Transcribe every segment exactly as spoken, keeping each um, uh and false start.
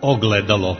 Ogledalo.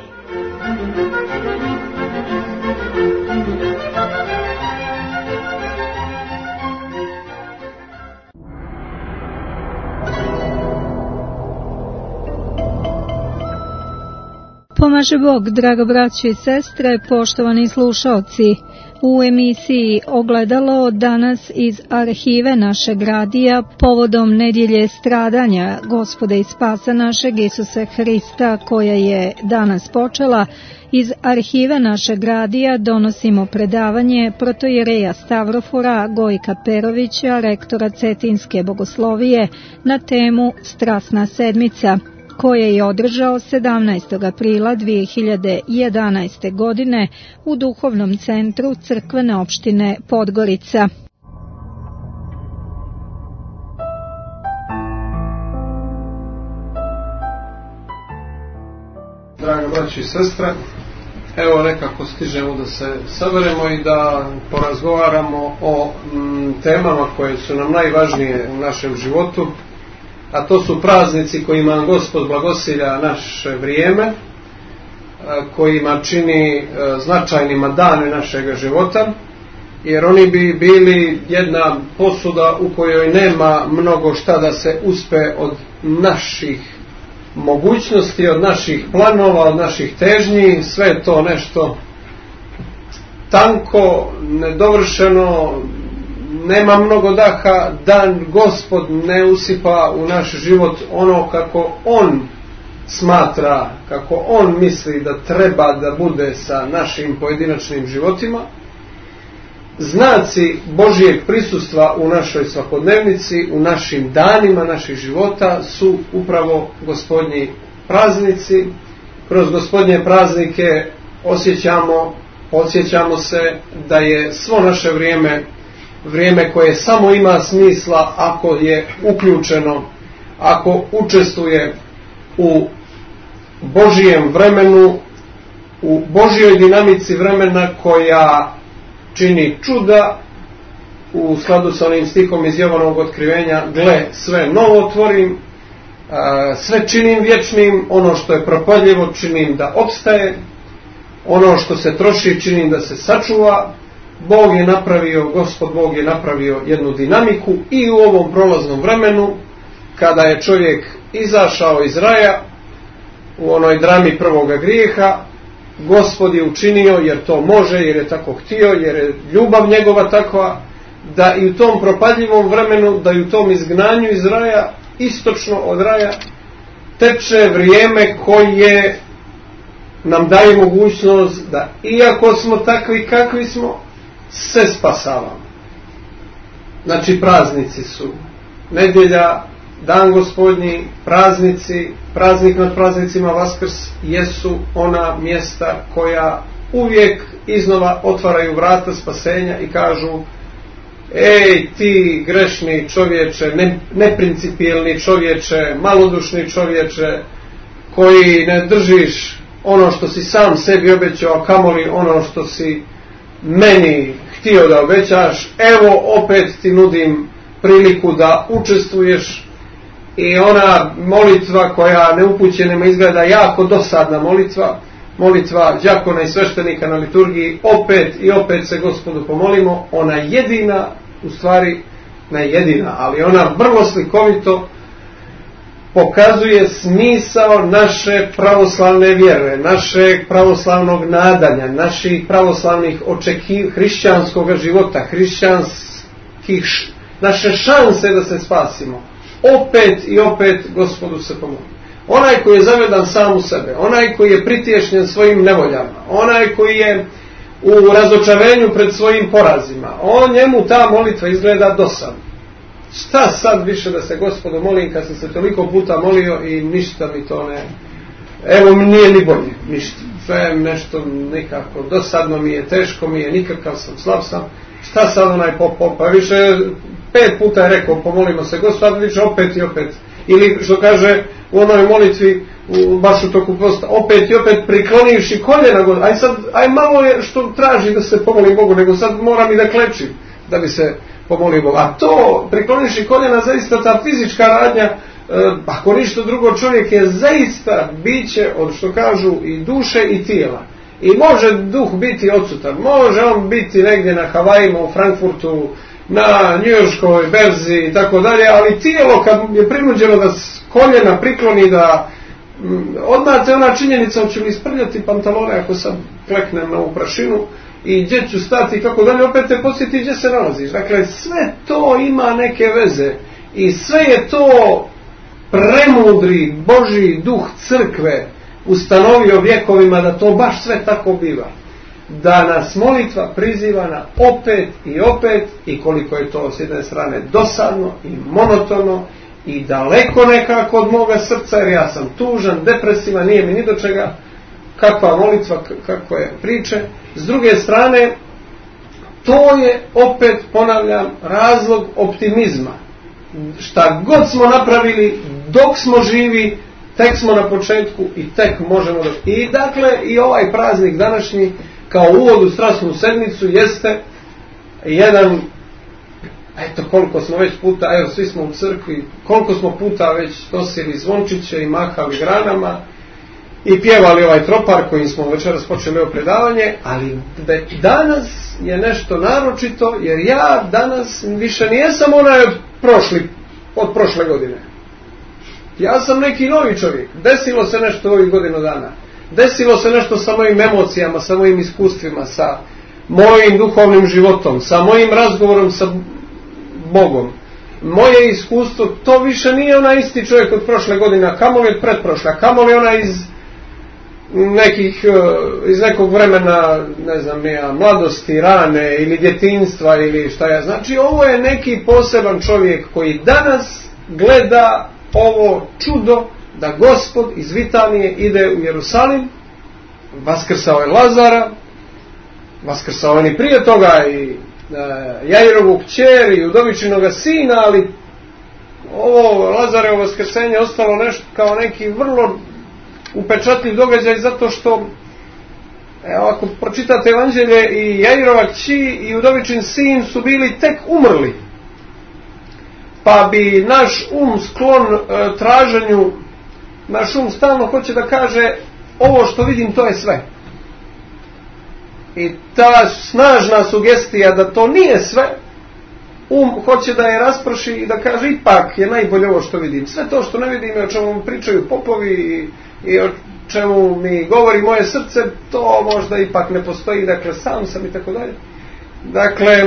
Pomaže Bog, draga braćo i sestre, poštovani slušaoci. U emisiji Ogledalo danas iz arhive našeg radija povodom nedjelje stradanja Gospoda i spasa našeg Isusa Hrista koja je danas počela, iz arhive našeg radija donosimo predavanje protojereja Stavrofora Gojka Perovića, rektora Cetinske bogoslovije, na temu Strasna sedmica, koje je održao sedamnaestog aprila dvije hiljade jedanaeste. godine u Duhovnom centru crkvene opštine Podgorica. Draga braći i sestre, evo nekako stižemo da se saberemo i da porazgovaramo o m, temama koje su nam najvažnije u našem životu, a to su praznici kojima Gospod blagosilja naše vrijeme, kojima čini značajnima dane našeg života, jer oni bi bili jedna posuda u kojoj nema mnogo šta da se uspe od naših mogućnosti, od naših planova, od naših težnji. Sve je to nešto tanko, nedovršeno, nema mnogo daha, da Gospod ne usipa u naš život ono kako On smatra, kako On misli da treba da bude sa našim pojedinačnim životima. Znaci Božijeg prisustva u našoj svakodnevnici, u našim danima naših života su upravo Gospodnji praznici. Kroz Gospodnje praznike osjećamo, osjećamo se da je svo naše vrijeme vrijeme koje samo ima smisla ako je uključeno, ako učestvuje u Božijem vremenu, u Božjoj dinamici vremena koja čini čuda, u skladu sa onim stihom iz Jovanovog otkrivenja: gle, sve novo tvorim, sve činim vječnim, ono što je propadljivo činim da opstaje, ono što se troši činim da se sačuva. Bog je napravio, Gospod Bog je napravio jednu dinamiku i u ovom prolaznom vremenu, kada je čovjek izašao iz raja u onoj drami prvoga grijeha, Gospod je učinio, jer to može, jer je tako htio, jer je ljubav njegova takva, da i u tom propadljivom vremenu, da i u tom izgnanju iz raja, istočno od raja, teče vrijeme koje nam daje mogućnost da, iako smo takvi kakvi smo, se spasavamo. Znači, praznici su nedjelja, dan Gospodnji, praznici, praznik nad praznicima, Vaskrs, jesu ona mjesta koja uvijek iznova otvaraju vrata spasenja i kažu: ej ti grešni čovječe, ne, neprincipijelni čovječe, malodušni čovječe, koji ne držiš ono što si sam sebi obećao, a kamoli ono što si meni htio da obećaš, evo opet ti nudim priliku da učestvuješ. I ona molitva koja neupućenima izgleda jako dosadna molitva, molitva đakona i sveštenika na liturgiji, opet i opet se Gospodu pomolimo, ona jedina, u stvari ne jedina, ali ona vrlo slikovito pokazuje smisao naše pravoslavne vjere, našeg pravoslavnog nadanja, naših pravoslavnih očekiv, hrišćanskog života, hrišćanskih, naše šanse da se spasimo. Opet i opet Gospodu se pomoli. Onaj koji je zavedan sam u sebe, onaj koji je pritješnjen svojim nevoljama, onaj koji je u razočarenju pred svojim porazima, on, njemu ta molitva izgleda dosadno. Šta sad više da se Gospodu molim kad sam se toliko puta molio i ništa mi to ne... Evo mi nije ni bolje, ništa. Sve nešto nikako, dosadno mi je, teško mi je, nikakav sam, slab sam. Šta sad onaj pop, pop, pa više pet puta je rekao pomolimo se Gospodu, više opet i opet. Ili što kaže u onoj molitvi, u, baš u toku posta, opet i opet priklonivši koljena, aj sad, aj malo je što traži da se pomolim Bogu, nego sad moram i da klečim da bi se pomoli Boga. A to, priklonivši koljena, zaista ta fizička radnja ako ništa drugo, čovjek je zaista biće od, što kažu, i duše i tijela. I može duh biti odsutan, može on biti negdje na Havajima, u Frankfurtu, na njujorškoj berzi i tako dalje, ali tijelo kad je prinuđeno da s koljena prikloni, da odmah te ona činjenica, hoću li isprljati pantalone ako sam kleknem na ovu prašinu i gdje ću stati i kako dalje, opet te posjeti gdje se nalaziš. Dakle, sve to ima neke veze i sve je to premudri Božji duh crkve ustanovio vjekovima da to baš sve tako biva. Da nas molitva priziva na opet i opet, i koliko je to s jedne strane dosadno i monotono i daleko nekako od moga srca, jer ja sam tužan, depresivan, nije mi ni do čega, kakva molitva, kakve priče. S druge strane, to je opet, ponavljam, razlog optimizma. Šta god smo napravili, dok smo živi, tek smo na početku i tek možemo da... I dakle, i ovaj praznik današnji, kao uvod u strasnu sedmicu, jeste jedan, eto koliko smo već puta, evo svi smo u crkvi, koliko smo puta već nosili zvončiće i mahali granama i pjevali ovaj tropar kojim smo večeras počeli ovo predavanje, ali danas je nešto naročito, jer ja danas više nijesam onaj od, prošli, od prošle godine. Ja sam neki novi čovjek. Desilo se nešto ovih godinu dana. Desilo se nešto sa mojim emocijama, sa mojim iskustvima, sa mojim duhovnim životom, sa mojim razgovorom sa Bogom. Moje iskustvo, to više nije onaj isti čovjek od prošle godine, a kamoli od pretprošle, a kamoli ona iz nekih, iz nekog vremena, ne znam, nija, mladosti, rane ili djetinjstva ili šta ja. Znači, ovo je neki poseban čovjek koji danas gleda ovo čudo da Gospod iz Vitanije ide u Jerusalim, vaskrsao je Lazara, vaskrsao je i prije toga i e, Jairovu kćer i udovičinoga sina, ali ovo Lazarevo vaskrsenje ostalo nešto kao neki vrlo upečatljiv događaj, zato što evo, ako pročitate Evanđelje, i Jairova kći i udovičin sin su bili tek umrli, pa bi naš um sklon e, traženju, naš um stalno hoće da kaže ovo što vidim to je sve. I ta snažna sugestija da to nije sve, um hoće da je rasprši i da kaže ipak je najbolje ovo što vidim. Sve to što ne vidim i o čemu pričaju popovi i, i o čemu mi govori moje srce, to možda ipak ne postoji, dakle sam sam i tako dalje. Dakle,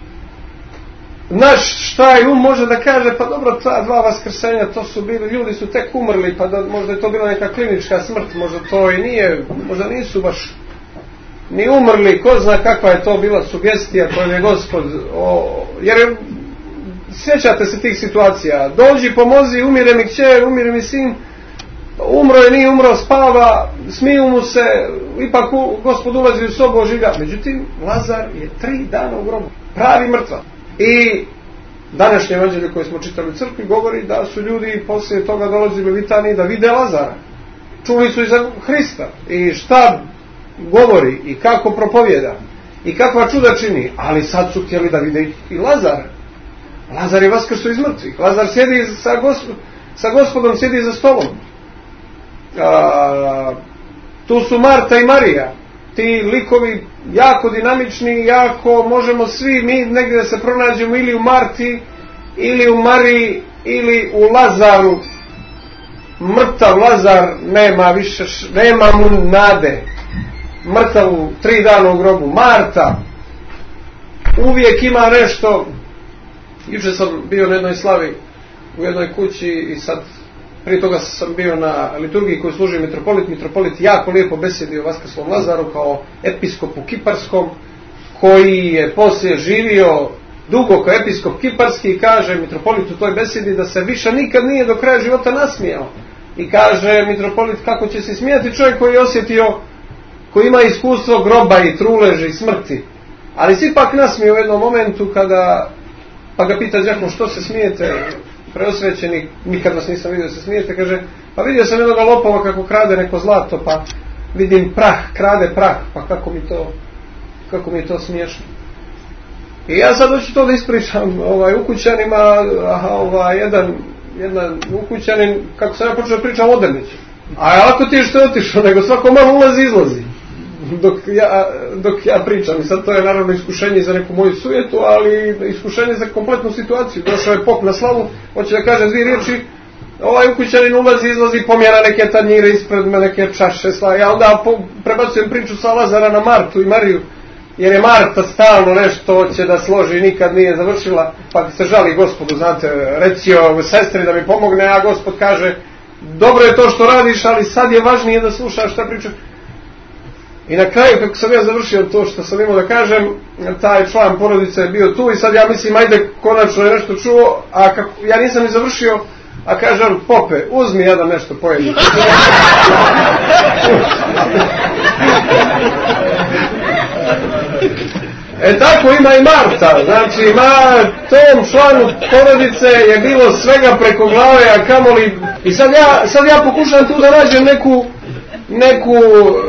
naš štaj um može da kaže, pa dobro, ta dva vaskrsenja, to su bili, ljudi su tek umrli, pa da, možda je to bila neka klinička smrt, možda to i nije, možda nisu baš ni umrli, ko zna kakva je to bila sugestija koju je Gospod, o, jer sjećate se tih situacija, dođi, pomozi, umire mi kćer, umire mi sin, umro je, nije umro, spava, smiju mu se, ipak u, Gospod ulazi u sobu, oživlja. Međutim, Lazar je tri dana u grobu, pravi mrtva. I današnje evanđelje koje smo čitali u crkvi govori da su ljudi poslije toga dolazili u Vitaniji da vide Lazara. Čuli su i za Hrista i šta govori i kako propovjeda i kakva čuda čini, ali sad su htjeli da vide i Lazara. Lazar je vaskrso iz mrtvih. Lazar sjedi sa, gosp- sa Gospodom, sjedi za stolom. A, tu su Marta i Marija. Ti likovi jako dinamični, jako možemo svi mi negdje da se pronađemo ili u Marti, ili u Mariji, ili u Lazaru. Mrtav Lazar nema više, nema mu nade. Mrtav u tri dana u grobu. Marta uvijek ima nešto. Jučer sam bio na jednoj slavi u jednoj kući i sad prije toga sam bio na liturgiji koju služi mitropolit. Mitropolit jako lijepo besedi o vaskrslom Lazaru kao episkopu kiparskom, koji je poslije živio dugo kao episkop kiparski i kaže mitropolit u toj besedi da se više nikad nije do kraja života nasmijao. I kaže mitropolit kako će se smijati čovjek koji je osjetio, koji ima iskustvo groba i truleži i smrti. Ali si ipak nasmio u jednom momentu kada, pa ga pita đakon što se smijete, preosvećeni, nikad vas nisam vidio se smijete, kaže, pa vidio sam jednoga lopova kako krade neko zlato, pa vidim prah, krade prah, pa kako mi to, kako mi je to smiješno. I ja sad hoću to da ispričam ovaj, ukućanima, aha, ovaj, jedan jedan ukućanin, kako sam ja počeo pričam o Drniću. A lako ti je što je otišao, nego svako malo ulazi i izlazi. Dok ja, dok ja pričam. I sad to je naravno iskušenje za neku moju sujetu, ali iskušenje za kompletnu situaciju. Došao je pop na slavu, hoće da kaže dvije riječi, ovaj ukućanin ulazi, izlazi, pomjera neke tanjire ispred me, neke čaše, slava. Ja onda po, prebacujem priču sa Lazara na Martu i Mariju, jer je Marta stalno nešto će da složi, nikad nije završila, pa se žali Gospodu, znate, recio sestri da mi pomogne, a Gospod kaže, dobro je to što radiš, ali sad je važnije da slušaš šta pričaš. I na kraju, kako sam ja završio to što sam imao da kažem, taj član porodice je bio tu i sad ja mislim, ajde, konačno je nešto čuo, a kako, ja nisam ni završio, a kažem, pope, uzmi jedan nešto pojedi. E tako ima i Marta, znači ma tom članu porodice je bilo svega preko glave, a kamoli, i sad ja, sad ja pokušam tu da nađem neku, neku,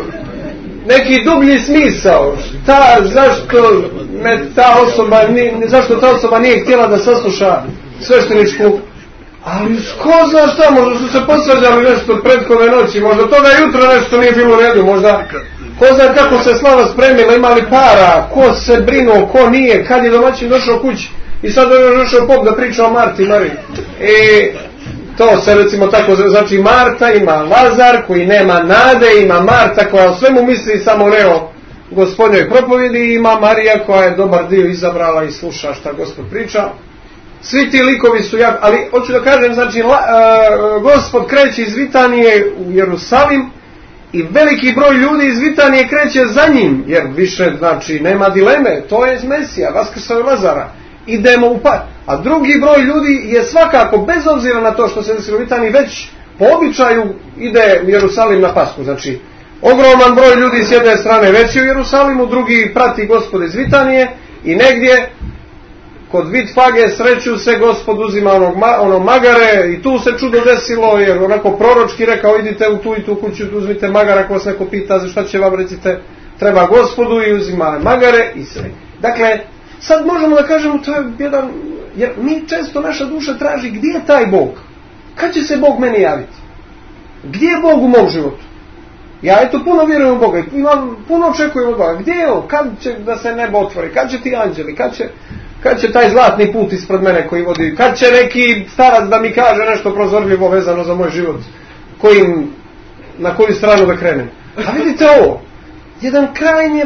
neki dublji smisao, šta, zašto me ta osoba, zašto ta osoba nije htjela da sasluša svešteničku, ali ko zna šta, možda su se posvađali nešto prethodne noći, možda toga jutra nešto nije bilo u redu, možda ko zna kako se slava spremila, imali para, ko se brinuo, ko nije, kad je domaćin došao kući i sad je došao pop da priča o Marti i Mariji. I to se recimo tako, znači Marta ima Lazar koji nema nade, ima Marta koja o svemu misli samo ne o Gospodnjoj propovjedi i ima Marija koja je dobar dio izabrala i sluša šta Gospod priča. Svi ti likovi su jak, ali hoću da kažem, znači la, uh, Gospod kreće iz Vitanije u Jerusalim i veliki broj ljudi iz Vitanije kreće za njim, jer više, znači, nema dileme, to je Mesija, vaskrsao je Lazara, idemo u pa. A drugi broj ljudi je svakako, bez obzira na to što se desilo u Vitaniji, već po običaju ide u Jerusalim na Pasku, znači, ogroman broj ljudi s jedne strane već je u Jerusalimu, drugi prati Gospod iz Vitanije i negdje kod Vitfage sreću se Gospod uzima onog, ono magare i tu se čudo desilo, jer onako proročki rekao, idite u tu i tu kuću, uzmite magara, ako vas neko pita za šta će vam, recite treba Gospodu i uzima magare i sve. Dakle, sad možemo da kažemo, to je jedan, jer mi često, naša duša traži gdje je taj Bog, kad će se Bog meni javiti, gdje je Bog u mom životu. Ja eto puno vjerujem u Boga, imam, puno očekujem od Boga, gdje je on, kad će da se nebo otvori, kad će ti anđeli, kad će Kad će taj zlatni put ispred mene koji vodi, kad će neki starac da mi kaže nešto prozorljivo vezano za moj život, kojim, na koju stranu da krenem. A vidite ovo, jedan krajnje,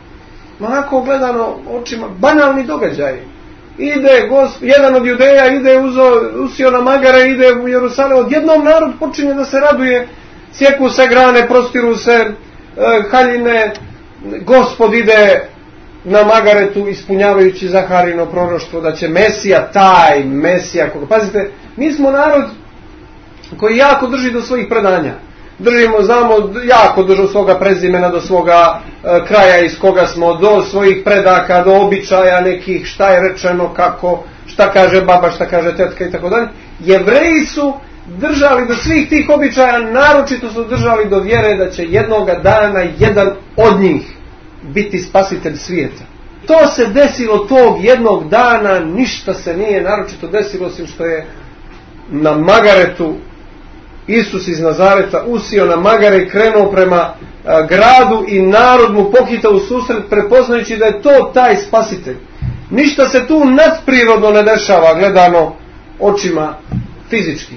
onako gledano očima, banalni događaj. Ide, gosp, jedan od Judeja ide uzo, usio na magare, ide u Jerusalim, odjednom narod počinje da se raduje, sjeku se grane, prostiru se e, haljine, Gospod ide na magaretu ispunjavajući Zaharino proroštvo da će Mesija, taj Mesija, koga, pazite, mi smo narod koji jako drži do svojih predanja, držimo, znamo, jako drži do svoga prezimena, do svoga e, kraja iz koga smo, do svojih predaka, do običaja nekih, šta je rečeno, kako, šta kaže baba, šta kaže tetka i tako dalje. Jevreji su držali do svih tih običaja, naročito su držali do vjere da će jednoga dana jedan od njih biti spasitelj svijeta. To se desilo tog jednog dana, ništa se nije naročito desilo, osim što je na magaretu Isus iz Nazareta usio na magare i krenuo prema a, gradu i narod mu pohitao u susret, prepoznajući da je to taj spasitelj. Ništa se tu nadprirodno ne dešava gledano očima fizički.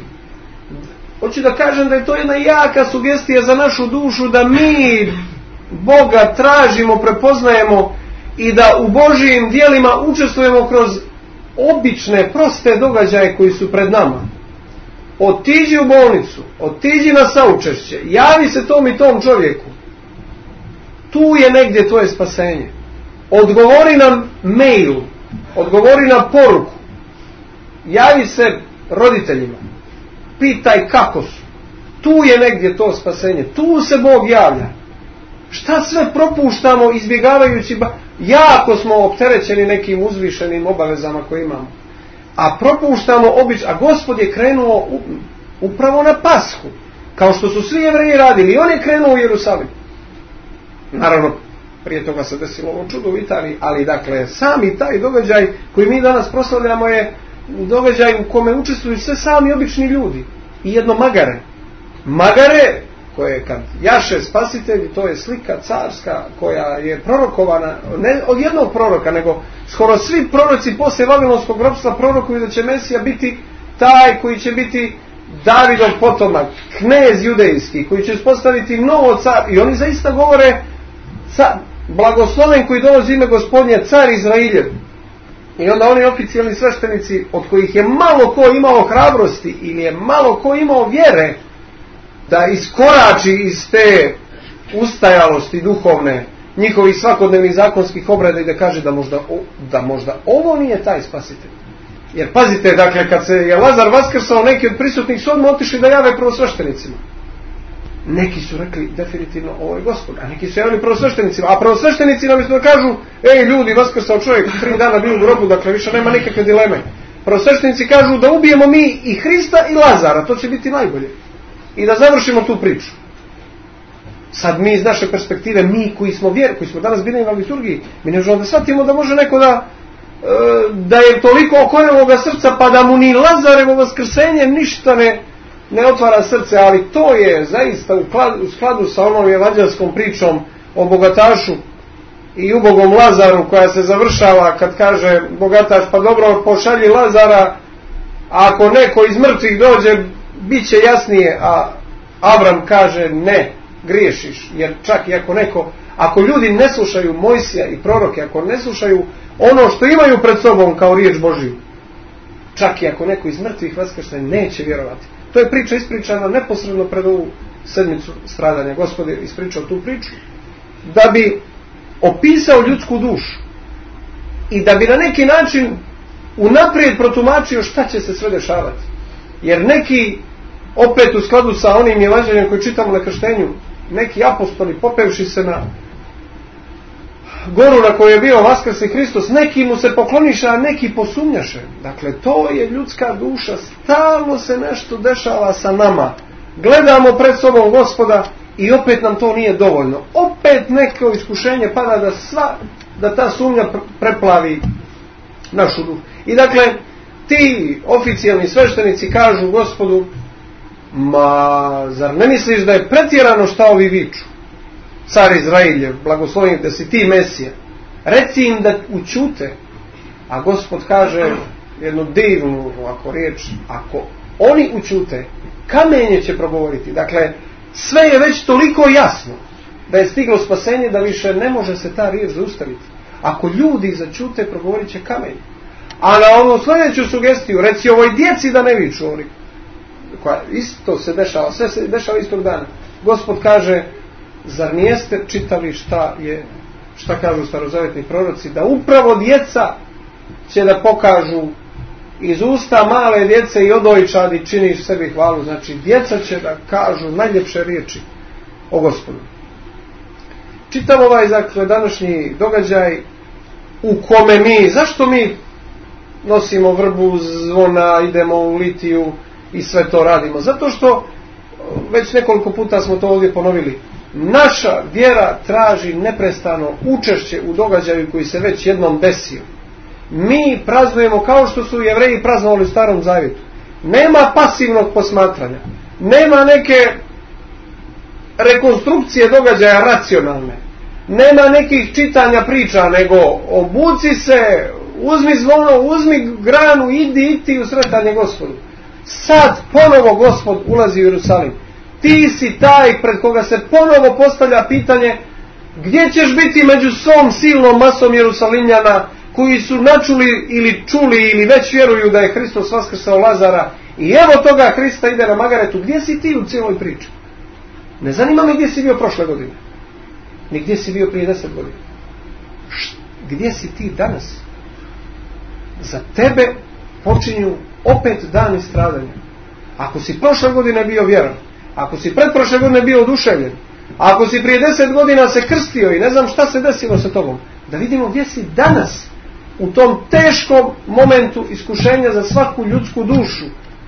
Hoću da kažem da je to jedna jaka sugestija za našu dušu, da mi Boga tražimo, prepoznajemo i da u Božijim djelima učestvujemo kroz obične, proste događaje koji su pred nama. Otiđi u bolnicu, otiđi na saučešće, javi se tom i tom čovjeku. Tu je negdje tvoje spasenje. Odgovori na mail, odgovori na poruku, javi se roditeljima, pitaj kako su. Tu je negdje to spasenje, tu se Bog javlja. Šta sve propuštamo izbjegavajući, ba... jako smo opterećeni nekim uzvišenim obavezama koje imamo. A propuštamo obič, a Gospod je krenuo u, upravo na Pashu, kao što su svi Jevreji radili, i on je krenuo u Jerusalim. Naravno, prije toga se desilo ovo čudo u Italiji, ali dakle, sami taj događaj koji mi danas proslavljamo je događaj u kome učestvuju sve sami obični ljudi i jedno magare. Magare koje kad jaše spasitelj, to je slika carska koja je prorokovana, ne od jednog proroka, nego skoro svi proroci poslije Vavilonskog ropstva prorokuju da će Mesija biti taj koji će biti Davidov potomak, knez judejski, koji će uspostaviti novo car, i oni zaista govore car, blagosloven koji dolazi ime Gospodnje, car Izrailjev. I onda oni oficijalni sveštenici, od kojih je malo ko imao hrabrosti ili je malo ko imao vjere da iskorači iz te ustajalosti duhovne njihovih svakodnevnih zakonskih obreda i da kaže da možda, da možda ovo nije taj spasitelj. Jer pazite, dakle, kad se je Lazar vaskrsao, neki od prisutnih su odmah otišli da jave prvosveštenicima. Neki su rekli definitivno ovo je Gospod, a neki su javili prvosveštenicima, a prvosveštenici nam da kažu, ej ljudi, vaskrsao čovjek, tri dana bio u grobu, dakle više nema nikakve dileme. Prvosveštenici kažu da ubijemo mi i Hrista i Lazara, to će biti najbolje. I da završimo tu priču. Sad mi iz naše perspektive, mi koji smo vjer, koji smo danas bili na liturgiji, mi ne možemo da shvatimo da može neko da da je toliko okoreloga srca pa da mu ni Lazarevo vaskrsenje ništa ne, ne otvara srce, ali to je zaista u, kladu, u skladu sa onom evanđelskom pričom o bogatašu i ubogom Lazaru koja se završava kad kaže bogataš, pa dobro, pošalji Lazara, a ako neko iz mrtvih dođe bit će jasnije, a Avram kaže ne, griješiš, jer čak i ako neko, ako ljudi ne slušaju Mojsija i proroke, ako ne slušaju ono što imaju pred sobom kao riječ Božiju, čak i ako neko iz mrtvih vaskrse, neće vjerovati. To je priča ispričana neposredno pred ovu sedmicu stradanja. Gospod je ispričao tu priču da bi opisao ljudsku dušu i da bi na neki način unaprijed protumačio šta će se sve dešavati. Jer neki, opet u skladu sa onim evanđeljem koji čitamo na krštenju, neki apostoli popevši se na goru na kojoj je bio vaskrsli Hristos, neki mu se pokloniše, a neki posumnjaše. Dakle, to je ljudska duša, stalno se nešto dešava sa nama. Gledamo pred sobom Gospoda i opet nam to nije dovoljno. Opet neko iskušenje pada da sva, da ta sumnja preplavi našu dušu. I dakle, ti oficijalni sveštenici kažu Gospodu, ma zar ne misliš da je pretjerano šta ovi viču? Car Izrailjev, blagoslovim da si ti Mesija, reci im da učute. A Gospod kaže jednu divnu ovako riječ, ako oni učute, kamenje će progovoriti. Dakle, sve je već toliko jasno da je stiglo spasenje da više ne može se ta riječ zaustaviti. Ako ljudi začute, progovorit će kamenje. A na onu sljedeću sugestiju, reci ovoj djeci da ne viču, oni, koja isto se dešava, sve se dešava istog dana. Gospod kaže, zar nijeste čitali šta je, šta kažu starozavjetni proroci, da upravo djeca će da pokažu iz usta male djece i odojčadi činiš sebi hvalu. Znači djeca će da kažu najljepše riječi o Gospodu. Čitam ovaj dakle, današnji događaj u kome mi, zašto mi nosimo vrbu, zvona, idemo u litiju i sve to radimo? Zato što već nekoliko puta smo to ovdje ponovili. Naša vjera traži neprestano učešće u događaju koji se već jednom desio. Mi praznujemo kao što su Jevreji praznovali u Starom Zavjetu. Nema pasivnog posmatranja. Nema neke rekonstrukcije događaja racionalne. Nema nekih čitanja priča, nego obuci se, uzmi zvono, uzmi granu, idi, idi u sretanje Gospodu. Sad ponovo Gospod ulazi u Jerusalim. Ti si taj pred koga se ponovo postavlja pitanje gdje ćeš biti među svom silnom masom Jerusalimljana koji su načuli ili čuli ili već vjeruju da je Hristos vaskrsao Lazara i evo toga Hrista ide na magaretu. Gdje si ti u cijeloj priči? Ne zanima me gdje si bio prošle godine, ni gdje si bio prije deset godina. Gdje si ti danas? Za tebe počinju opet dani stradanja. Ako si prošle godine bio vjeran, ako si pretprošle godine bio oduševljen, ako si prije deset godina se krstio i ne znam šta se desilo sa tobom, da vidimo gdje si danas u tom teškom momentu iskušenja za svaku ljudsku dušu,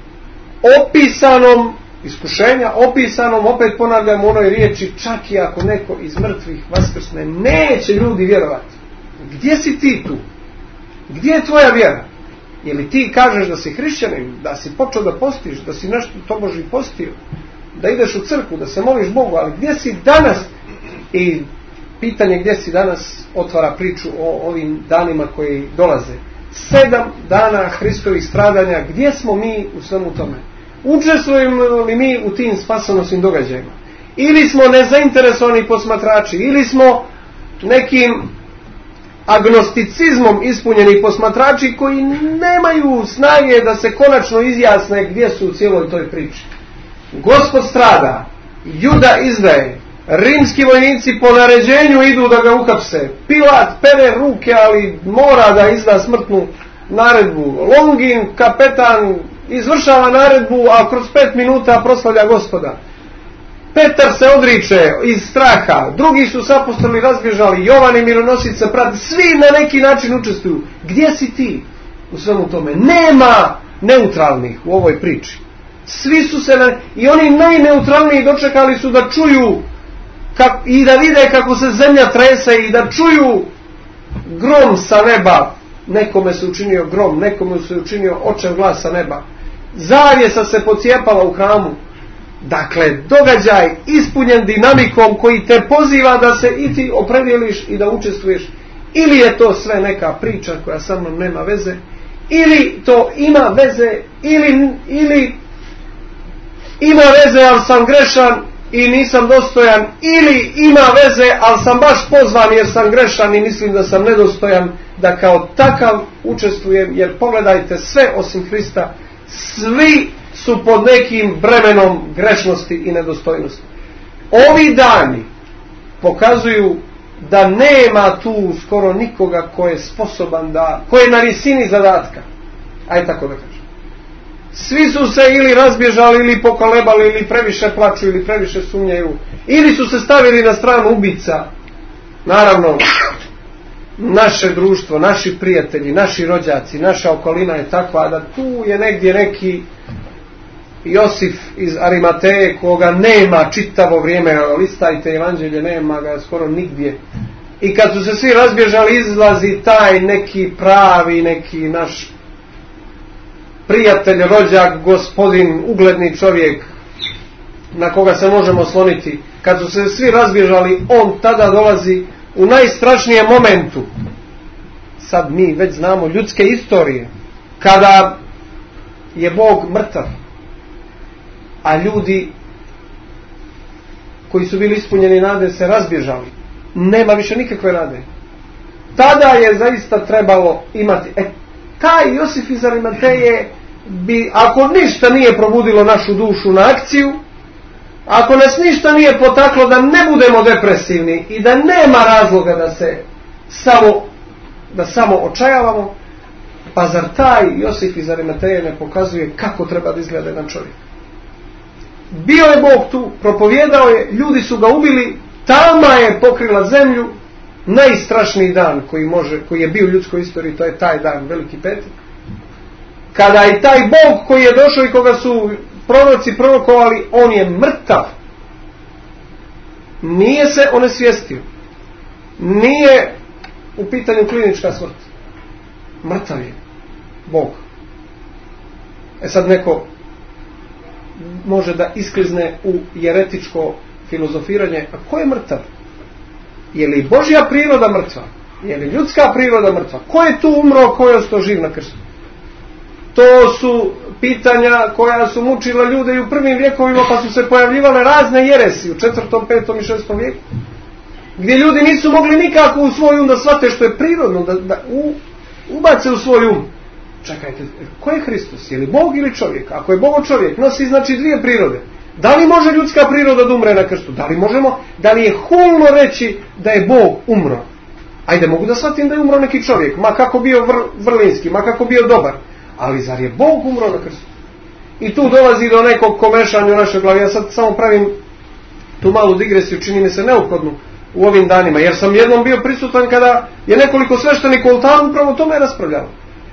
opisanom iskušenja, opisanom, opet ponavljam u onoj riječi, čak i ako neko iz mrtvih vaskrsne, neće ljudi vjerovati. Gdje si ti tu? Gdje je tvoja vjera? Je li ti kažeš da si hrišćanin, da si počeo da postiš, da si nešto toboži postio, da ideš u crkvu, da se moliš Bogu, ali gdje si danas? I pitanje gdje si danas otvara priču o ovim danima koji dolaze. Sedam dana Hristovih stradanja, gdje smo mi u svemu tome? Učestvujemo li mi u tim spasonosnim događajima? Ili smo nezainteresovani posmatrači, ili smo nekim agnosticizmom ispunjeni posmatrači koji nemaju snage da se konačno izjasne gdje su u cijeloj toj priči. Gospod strada, Juda izdaje, rimski vojnici po naređenju idu da ga uhapse, Pilat pere ruke, ali mora da izda smrtnu naredbu, Longin, kapetan, izvršava naredbu, a kroz pet minuta proslavlja Gospoda. Petar se odriče iz straha, drugi su s apostoli razbježali, Jovan i mironosit se prati, svi na neki način učestvuju. Gdje si ti u svemu tome? Nema neutralnih u ovoj priči. Svi su se, na, i oni najneutralniji dočekali su da čuju kak, i da vide kako se zemlja trese i da čuju grom sa neba. Nekome se učinio grom, nekome se učinio očev glas sa neba. Zavjesa se pocijepala u hramu. Dakle, događaj ispunjen dinamikom koji te poziva da se i ti opredjeliš i da učestvuješ. Ili je to sve neka priča koja sa mnom nema veze, ili to ima veze, ili, ili ima veze, ali sam grešan i nisam dostojan, ili ima veze, ali sam baš pozvan jer sam grešan i mislim da sam nedostojan da kao takav učestvujem, jer pogledajte, sve osim Hrista, svi su pod nekim bremenom grešnosti i nedostojnosti. Ovi dani pokazuju da nema tu skoro nikoga ko je sposoban da, ko je na visini zadatka. Ajde tako da kažem. Svi su se ili razbježali, ili pokolebali, ili previše plaču, ili previše sumnjaju, ili su se stavili na stranu ubica. Naravno, naše društvo, naši prijatelji, naši rođaci, naša okolina je takva da tu je negdje neki Josif iz Arimateje koga nema čitavo vrijeme, listajte evanđelje, nema ga skoro nigdje. I kad su se svi razbježali, izlazi taj neki pravi, neki naš prijatelj, rođak, gospodin, ugledni čovjek na koga se možemo osloniti. Kad su se svi razbježali, on tada dolazi u najstrašnijem momentu. Sad mi već znamo ljudske istorije, kada je Bog mrtav, a ljudi koji su bili ispunjeni nade se razbježali. Nema više nikakve nade. Tada je zaista trebalo imati. E, taj Josif iz Arimateje bi, ako ništa nije probudilo našu dušu na akciju, ako nas ništa nije potaklo da ne budemo depresivni i da nema razloga da se samo, da samo očajavamo, pa zar taj Josif iz Arimateje ne pokazuje kako treba da izgleda jedan čovjek? Bio je Bog tu, propovijedao je, ljudi su ga ubili, tama je pokrila zemlju, najstrašniji dan koji, može, koji je bio u ljudskoj istoriji, to je taj dan, Veliki petak. Kada i taj Bog koji je došao i koga su proroci prorokovali, on je mrtav. Nije se onesvijestio. Nije u pitanju klinička smrt. Mrtav je Bog. E sad neko može da isklizne u jeretičko filozofiranje, a ko je mrtav? Je li Božja priroda mrtva? Je li ljudska priroda mrtva? Ko je tu umro, ko je ostao živ na krstu? To su pitanja koja su mučila ljude i u prvim vjekovima, pa su se pojavljivale razne jeresi u četvrtom, petom i šestom vijeku, gdje ljudi nisu mogli nikako u svoj um da shvate što je prirodno, da, da u, ubace u svoj um. Čekajte, ko je Hristos? Je li Bog ili čovjek? Ako je Bog čovjek, nosi znači dvije prirode. Da li može ljudska priroda da umre na krstu? Da li možemo? Da li je hulno reći da je Bog umro? Ajde, mogu da shvatim da je umro neki čovjek, ma kako bio vr, vrlinski, ma kako bio dobar. Ali zar je Bog umro na krstu? I tu dolazi do nekog komešanja u našoj glavi. Ja sad samo pravim tu malu digresiju, čini mi se neophodnu u ovim danima, jer sam jednom bio prisutan kada je nekoliko sveštenika u oltaru upravo o tome raspravljalo.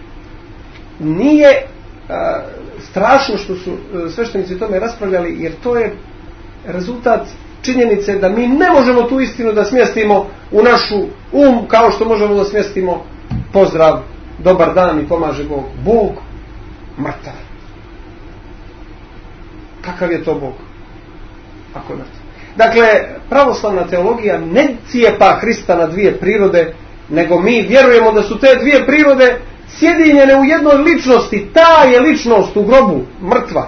Nije a, strašno što su a, sveštenici o tome raspravljali, jer to je rezultat činjenice da mi ne možemo tu istinu da smjestimo u našu um kao što možemo da smjestimo pozdrav dobar dan i pomaže Bog. Bog mrtav. Kakav je to Bog? Ako je mrtav. Dakle, pravoslavna teologija ne cijepa Hrista na dvije prirode, nego mi vjerujemo da su te dvije prirode sjedinjene u jednoj ličnosti. Ta je ličnost u grobu mrtva.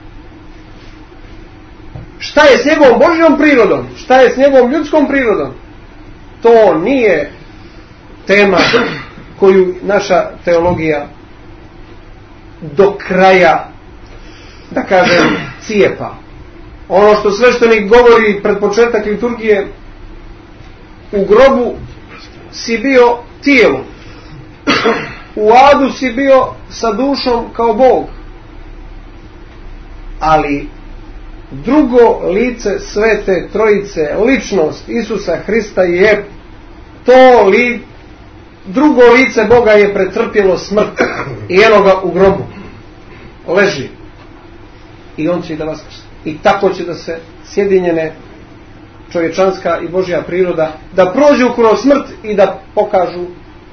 Šta je s njegovom Božjom prirodom? Šta je s njegovom ljudskom prirodom? To nije tema koju naša teologija do kraja, da kažem, cijepa. Ono što sveštenik govori pred početak liturgije, u grobu si bio tijelo, u adu si bio sa dušom kao Bog, ali drugo lice Svete Trojice, ličnost Isusa Hrista je to li, drugo lice Boga je pretrpjelo smrt i eno ga u grobu leži i on će i da vaskrse. I tako će da se sjedinjene čovječanska i Božja priroda da prođu kroz smrt i da pokažu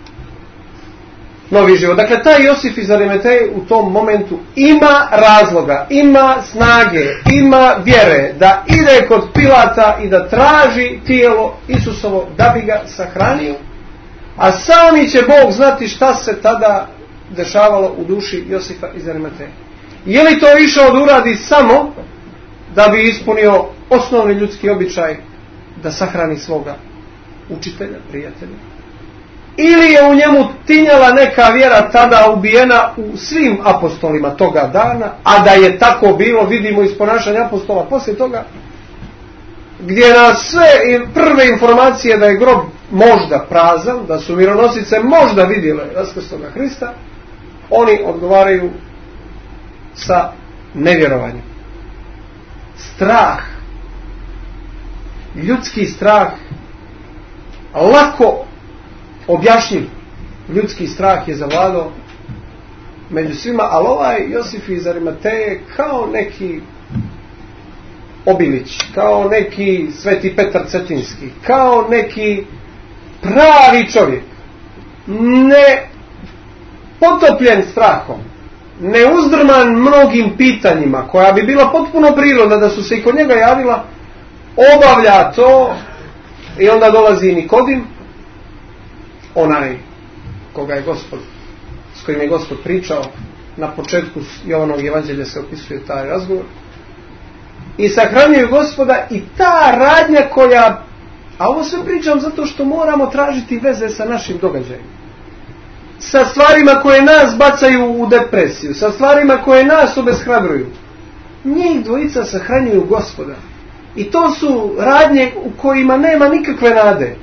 novi život. Dakle, taj Josif iz Arimateje u tom momentu ima razloga, ima snage, ima vjere da ide kod Pilata i da traži tijelo Isusovo da bi ga sahranio, a sami će Bog znati šta se tada dešavalo u duši Josifa iz Arimateje. Je li to išao da uradi samo da bi ispunio osnovni ljudski običaj da sahrani svoga učitelja, prijatelja? Ili je u njemu tinjala neka vjera tada ubijena u svim apostolima toga dana, a da je tako bilo, vidimo iz ponašanja apostola poslije toga, gdje nas sve prve informacije da je grob možda prazan, da su mironosice možda vidjele vaskrsloga Hrista, oni odgovaraju sa nevjerovanjem. Strah, ljudski strah, lako objašnjiv ljudski strah je zavladao među svima, ali ovaj Josif iz Arimateje kao neki Obilić, kao neki Sveti Petar Cetinski, kao neki pravi čovjek, ne potopljen strahom, neuzdrman mnogim pitanjima koja bi bila potpuno prirodna da su se i kod njega javila, obavlja to i onda dolazi Nikodim, onaj koga je Gospod, s kojim je Gospod pričao na početku Jovanovog evanđelja se opisuje taj razgovor, i sahranjuju Gospoda i ta radnja koja, a ovo sve pričam zato što moramo tražiti veze sa našim događajima, sa stvarima koje nas bacaju u depresiju, sa stvarima koje nas obeshrabruju. Njih dvojica sahranjuju Gospoda i to su radnje u kojima nema nikakve nade.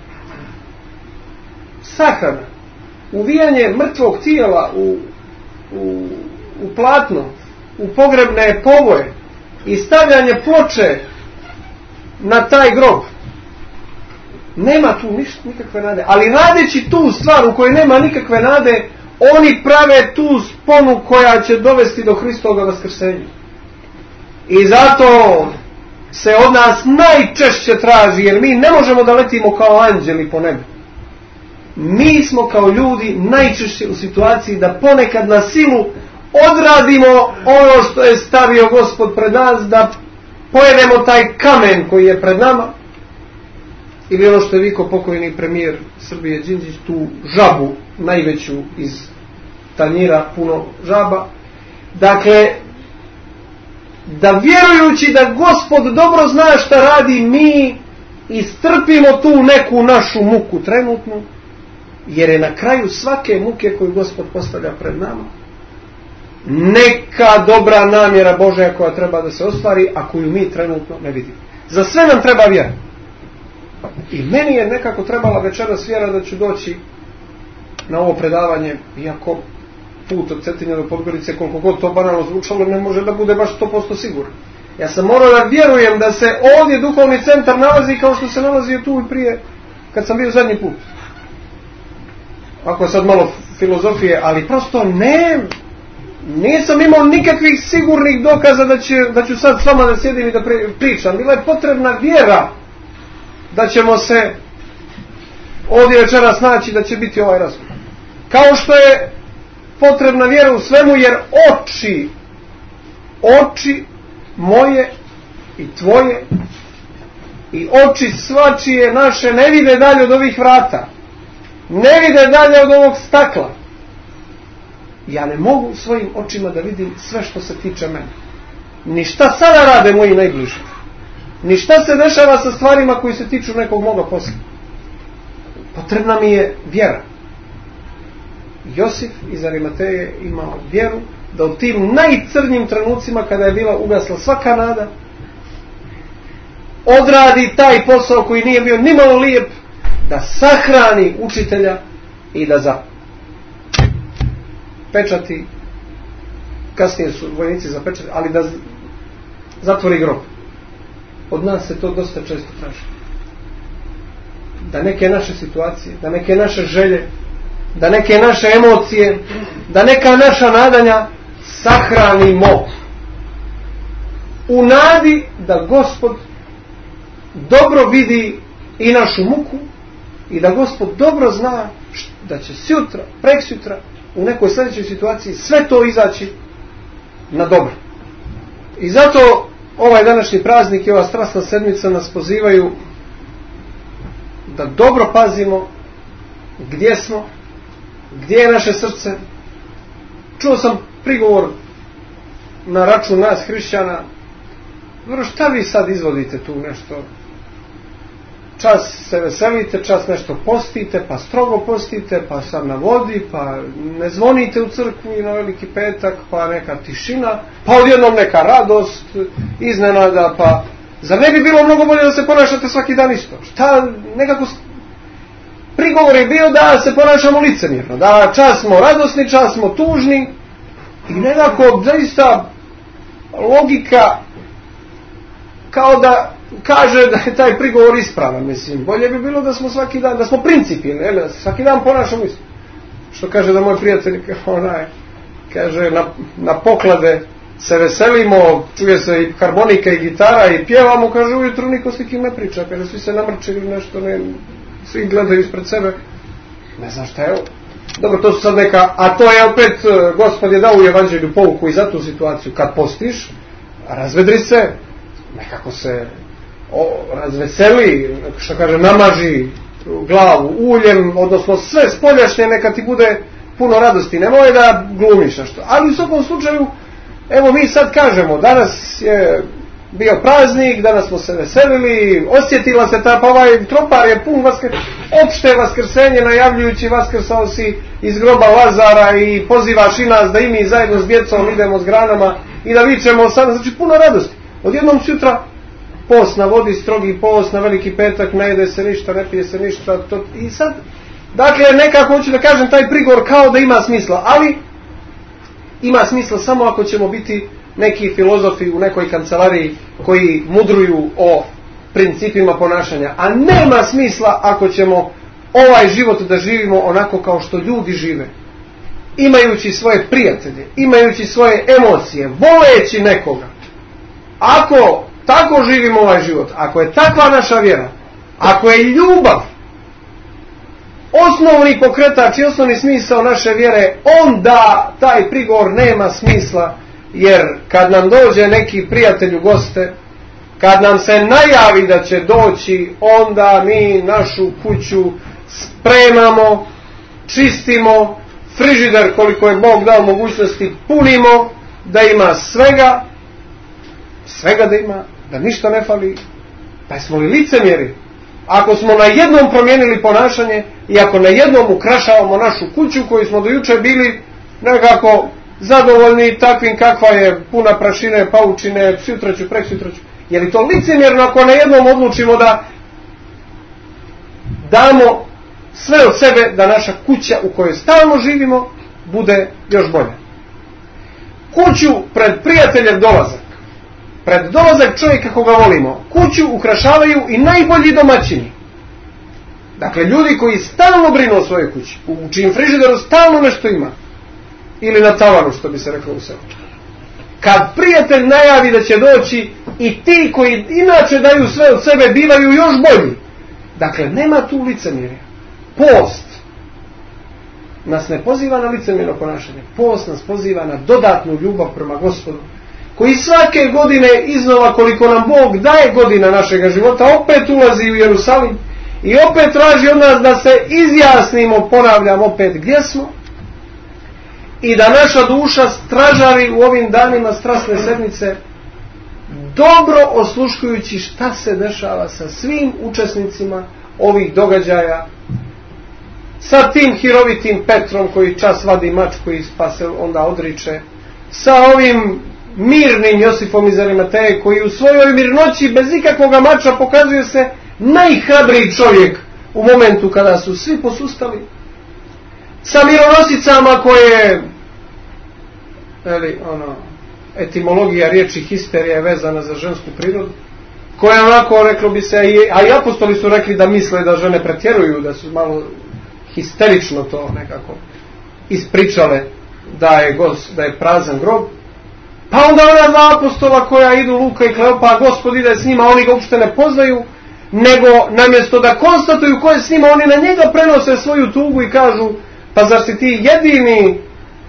Sahrana, uvijanje mrtvog tijela u, u, u platno, u pogrebne povoje i stavljanje ploče na taj grob. Nema tu ništa, nikakve nade. Ali radeći tu stvar u kojoj nema nikakve nade, oni prave tu sponu koja će dovesti do Hristoga vaskrsenja. I zato se od nas najčešće traži, jer mi ne možemo da letimo kao anđeli po nebu. Mi smo kao ljudi najčešće u situaciji da ponekad na silu odradimo ono što je stavio Gospod pred nas, da pojedemo taj kamen koji je pred nama, ili ono što je vikao pokojni premijer Srbije Đinđić, tu žabu najveću iz tanjira, puno žaba. Dakle, da vjerujući da Gospod dobro zna šta radi, mi istrpimo tu neku našu muku trenutnu, jer je na kraju svake muke koju Gospod postavlja pred nama neka dobra namjera Božja koja treba da se ostvari, a koju mi trenutno ne vidimo. Za sve nam treba vjera. I meni je nekako trebala večeras vjera da ću doći na ovo predavanje, iako put od Cetinja do Podgorice, koliko god to banalno zvučalo, ne može da bude baš sto posto siguran. Ja sam morao da vjerujem da se ovdje duhovni centar nalazi kao što se nalazio tu i prije, kad sam bio zadnji put. Ako je sad malo filozofije, ali prosto ne, nisam imao nikakvih sigurnih dokaza da, će, da ću sad s vama da sjedim i da pričam. Bila je potrebna vjera da ćemo se ovdje večeras naći, da će biti ovaj razgovor. Kao što je potrebna vjera u svemu, jer oči, oči moje i tvoje i oči svačije naše ne vide dalje od ovih vrata, ne vide dalje od ovog stakla. Ja ne mogu svojim očima da vidim sve što se tiče mene, ni šta sada rade moji najbliži, ni šta se dešava sa stvarima koji se tiču nekog moga posla. Potrebna mi je vjera. Josif iz Arimateje imao vjeru da u tim najcrnjim trenucima, kada je bila ugasla svaka nada, odradi taj posao koji nije bio nimalo lijep, da sahrani učitelja i da zapečati, kasnije su vojnici zapečati, ali da zatvori grob. Od nas se to dosta često traži. Da neke naše situacije, da neke naše želje, da neke naše emocije, da neka naša nadanja sahranimo u nadi da Gospod dobro vidi i našu muku i da Gospod dobro zna da će sutra, preksutra u nekoj sljedećoj situaciji sve to izaći na dobro. I zato ovaj današnji praznik i ova strasna sedmica nas pozivaju da dobro pazimo gdje smo, gdje je naše srce. Čuo sam prigovor na račun nas hrišćana: dobro, šta vi sad izvodite tu nešto? Čas se veselite, čas nešto postite, pa strogo postite, pa sad na vodi, pa ne zvonite u crkvu i na Veliki petak, pa neka tišina, pa odjednom neka radost, iznenada, pa zar ne bi bilo mnogo bolje da se ponašate svaki dan isto? Šta, nekako prigovor je bio da se ponašamo licemjerno, da čas smo radosni, čas smo tužni i nekako zaista logika kao da kaže da je taj prigovor ispravan. Mislim, bolje bi bilo da smo svaki dan, da smo principijelni, da se svaki dan ponašamo isto. Što kaže da moj prijatelj, onaj, kaže na, na poklade se veselimo, čuje se i harmonika i gitara i pjevamo, kaže ujutru niko s nikim ne priča, kada svi se namrčili nešto, ne, svi gledaju ispred sebe, ne znam šta je ovo. Dobro, to su sad neka, a to je opet, Gospod je dao u evanđelju pouku i za tu situaciju: kad postiš, razvedri se, nekako se o, razveseli, što kaže, namaži glavu uljem, odnosno sve spoljašnje, neka ti bude puno radosti, nemoj da glumiš nešto. Ali u svakom slučaju, evo mi sad kažemo, danas je bio praznik, danas smo se veselili, osjetila se ta, pa ovaj tropar je pun vaskr, opšte vaskrsenje, najavljujući vaskrsao si iz groba Lazara i pozivaš i nas da i mi zajedno s djecom idemo s granama i da vičemo sad, znači puno radosti. Odjednom sutra post na vodi, strogi post, na Veliki petak, ne jede se ništa, ne pije se ništa, to, i sad, dakle, nekako hoću da kažem, taj prigovor kao da ima smisla, ali ima smisla samo ako ćemo biti neki filozofi u nekoj kancelariji koji mudruju o principima ponašanja, a nema smisla ako ćemo ovaj život da živimo onako kao što ljudi žive, imajući svoje prijatelje, imajući svoje emocije, voleći nekoga. Ako tako živimo ovaj život, ako je takva naša vjera, ako je ljubav osnovni pokretač i osnovni smisao naše vjere, onda taj prigovor nema smisla, jer kad nam dođe neki prijatelj u goste, kad nam se najavi da će doći, onda mi našu kuću spremamo, čistimo, frižider koliko je Bog dao mogućnosti punimo, da ima svega, svega da ima, da ništa ne fali. Pa smo li licemjeri? Ako smo na jednom promijenili ponašanje i ako na jednom ukrašavamo našu kuću koju smo do jučer bili nekako zadovoljni takvim kakva je, puna prašine, paučine, sutra ću, preksutra ću, je li to licemjerno ako na jednom odlučimo da damo sve od sebe da naša kuća u kojoj stalno živimo bude još bolja? Kuću pred prijateljev dolazak, pred dolazak čovjeka koga volimo, kuću ukrašavaju i najbolji domaćini. Dakle, ljudi koji stalno brinu o svojoj kući, u čijim frižideru stalno nešto ima, ili na tavanu, što bi se reklo u selu. Kad prijatelj najavi da će doći, i ti koji inače daju sve od sebe bivaju još bolji. Dakle, nema tu licemjerja. Post, nas ne poziva na licemjerno ponašanje. Post nas poziva na dodatnu ljubav prema Gospodu, koji svake godine iznova, koliko nam Bog daje godina našega života, opet ulazi u Jerusalim i opet traži od nas da se izjasnimo, ponavljam opet, gdje smo, i da naša duša stražari u ovim danima strasne sedmice, dobro osluškujući šta se dešava sa svim učesnicima ovih događaja, sa tim hirovitim Petrom koji čas vadi mač koji pa se onda odriče, sa ovim mirnim Josifom iz Arimateje koji u svojoj mirnoći bez ikakvog mača pokazuje se najhrabriji čovjek u momentu kada su svi posustali, sa mironosicama koje, eli, ono, etimologija riječi histerija je vezana za žensku prirodu, koja onako, reklo bi se, a i apostoli su rekli da misle da žene pretjeruju, da su malo histerično to nekako ispričale da je, gos, da je prazan grob. Pa onda ona dva apostola koja idu, Luka i Kleopa, Gospod ide s njima, oni ga uopšte ne poznaju, nego namjesto da konstatuju ko je s njima, oni na njega prenose svoju tugu i kažu, pa zar si ti jedini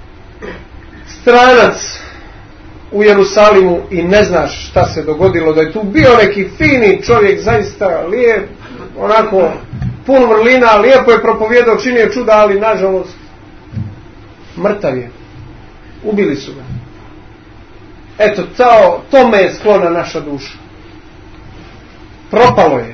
stranac u Jerusalimu i ne znaš šta se dogodilo, da je tu bio neki fini čovjek, zaista lijep, onako pun vrlina, lijepo je propovijedao, činio čuda, ali nažalost mrtav je, ubili su ga. Eto, to, tome je sklona naša duša. Propalo je.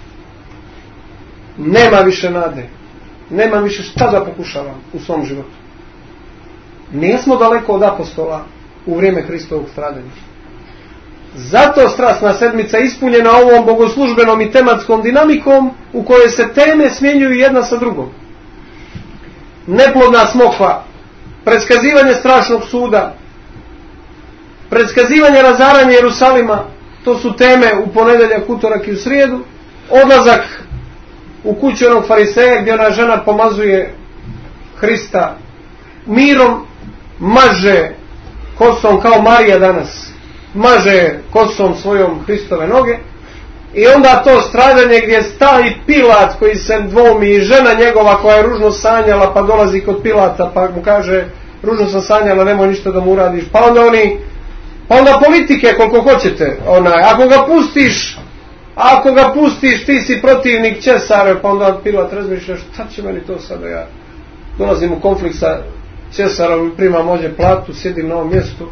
Nema više nade. Nema više šta da pokušavam u svom životu. Nismo daleko od apostola u vrijeme Hristovog stradanja. Zato strasna sedmica ispunjena ovom bogoslužbenom i tematskom dinamikom u kojoj se teme smjenjuju jedna sa drugom. Neplodna smokva, predskazivanje strašnog suda, predskazivanje razaranja Jerusalima, to su teme u ponedjeljak, utorak i u srijedu. Odlazak u kuću onog fariseja gdje ona žena pomazuje Hrista mirom, maže kosom kao Marija danas, maže kosom svojom Hristove noge, i onda to stradanje gdje stavi Pilat koji se dvoumi i žena njegova koja je ružno sanjala pa dolazi kod Pilata pa mu kaže ružno sam sanjala, nemoj ništa da mu uradiš, pa onda oni pa onda politike koliko hoćete, onaj, ako ga pustiš ako ga pustiš ti si protivnik Cesare, pa onda Pilat razmišlja šta će meni to sada, ja dolazim u konflikt sa Cesarom i primam ovdje platu, sjedim na ovom mjestu.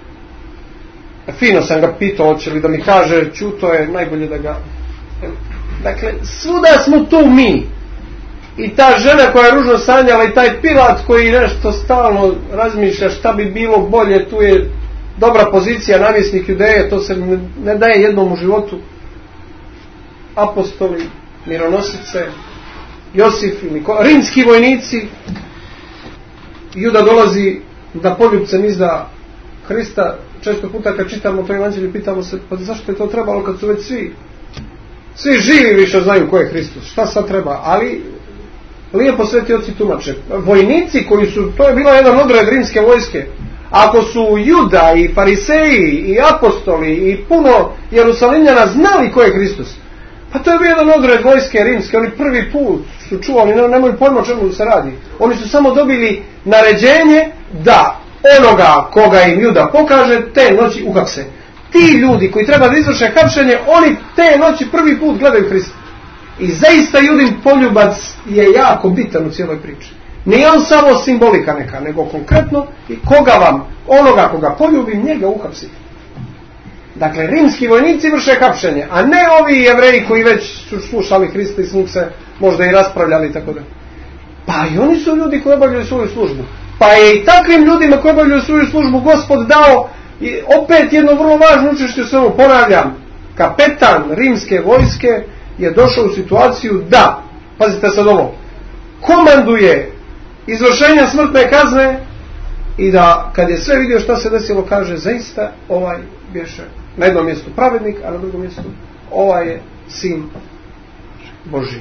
Fino sam ga pitao hoće li da mi kaže čuto je najbolje da ga. Dakle, svuda smo tu mi, i ta žena koja je ružno sanjala i taj Pilat koji nešto stalno razmišlja šta bi bilo bolje, tu je dobra pozicija, namjesnik Judeje, to se ne daje jednom u životu. Apostoli, mironosice, Josif i Nikola, rimski vojnici. Juda dolazi da poljupcem izda Hrista. Često puta kad čitamo to evanđelje pitamo se, pa zašto je to trebalo kad su već svi svi živi više znaju ko je Hristos, šta sad treba, ali lijepo sveti oci tumače. Vojnici koji su, to je bila jedan odred rimske vojske, ako su Juda i fariseji i apostoli i puno Jerusalimljana znali ko je Hristos, pa to je bio jedan odred vojske rimske, oni prvi put su čuvali, ne, nemaju pojma o čemu se radi, oni su samo dobili naređenje da onoga koga im Juda pokaže te noći uhapse. Ti ljudi koji treba da izvrše hapšenje, oni te noći prvi put gledaju Hrista. I zaista Judin poljubac je jako bitan u cijeloj priči. Nije on samo simbolika neka, nego konkretno i koga vam, onoga koga poljubim, njega uhapsiti. Dakle, rimski vojnici vrše hapšenje, a ne ovi Jevreji koji već su slušali Hrista i s njim se možda i raspravljali i tako da. Pa i oni su ljudi koji obavljaju svoju službu. Pa je i takvim ljudima koji obavljaju svoju službu Gospod dao i opet jedno vrlo važno učešće, samo ponavljam, kapetan rimske vojske je došao u situaciju da, pazite sad ovo, komanduje izvršenja smrtne kazne i da kad je sve vidio šta se desilo kaže zaista ovaj bješe na jednom mjestu pravednik, a na drugom mjestu ovaj je sin Božji.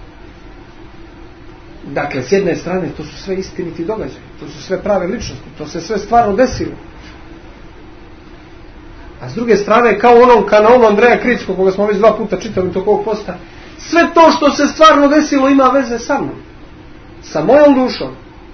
Dakle, s jedne strane to su sve istiniti događaji, to su sve prave ličnosti, to se sve stvarno desilo. A s druge strane, kao onom kanaonu Andreja Kričkog, koga smo već dva puta čitali tog ovog posta, sve to što se stvarno desilo ima veze sa mnom, sa mojom dušom,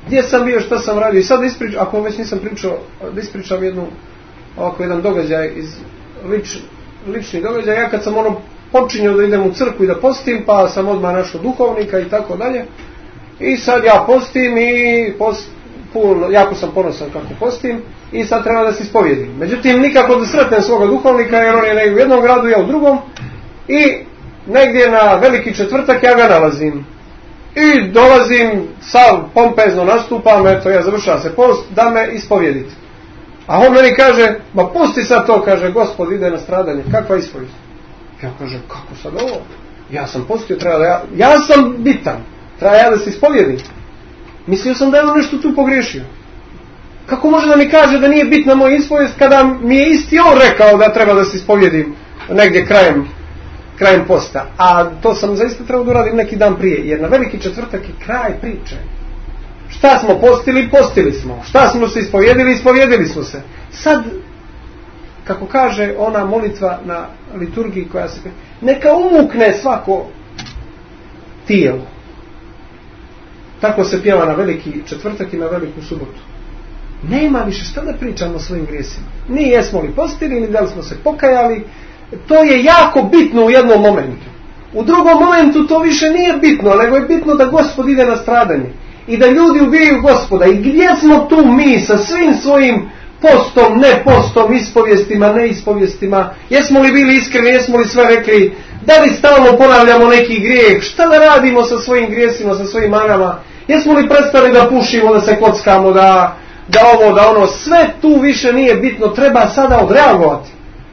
gdje sam bio, šta sam radio. I sad ispričam, ako već nisam pričao, da ispričam jednu, ovako jedan događaj iz lič, lični događaj. Ja kad sam ono počinjao da idem u crkvu i da postim, pa sam odmah našao duhovnika i tako dalje. I sad ja postim i post, pun, jako sam ponosan kako postim i sad treba da se ispovijedim. Međutim, nikako da sretnem svoga duhovnika jer on je negdje u jednom gradu, ja u drugom. I negdje na veliki četvrtak ja ga nalazim. I dolazim, sav pompezno nastupam, eto ja završava se post, da me ispovijedite. A on meni kaže, ma pusti sad to, kaže, Gospod ide na stradanje, kakva ispovijed? Ja kaže, kako sad ovo? Ja sam postio, treba da ja, ja sam bitan, treba ja da se ispovijedim. Mislio sam da je on nešto tu pogriješio. Kako može da mi kaže da nije bitna moja ispovijest kada mi je isti on rekao da treba da se ispovijedim negdje krajem krajem posta, a to sam zaista trebao da uradim neki dan prije, jer na veliki četvrtak je kraj priče. Šta smo postili, postili smo. Šta smo se ispovjedili, ispovjedili smo se. Sad, kako kaže ona molitva na liturgiji koja se... Neka umukne svako tijelo. Tako se pjeva na veliki četvrtak i na veliku subotu. Nema više šta da pričamo o svojim grijesima. Ni jesmo li postili, ni da li smo se pokajali. To je jako bitno u jednom momentu. U drugom momentu to više nije bitno, nego je bitno da Gospod ide na stradanje. I da ljudi ubijaju Gospoda. I gdje smo tu mi sa svim svojim postom, ne postom, ispovjestima, ne ispovjestima? Jesmo li bili iskreni, jesmo li sve rekli? Da li stalno ponavljamo neki grijeh? Šta da radimo sa svojim grijesima, sa svojim manama? Jesmo li prestali da pušimo, da se kockamo, da, da ovo, da ono? Sve tu više nije bitno, treba sada odreagovati.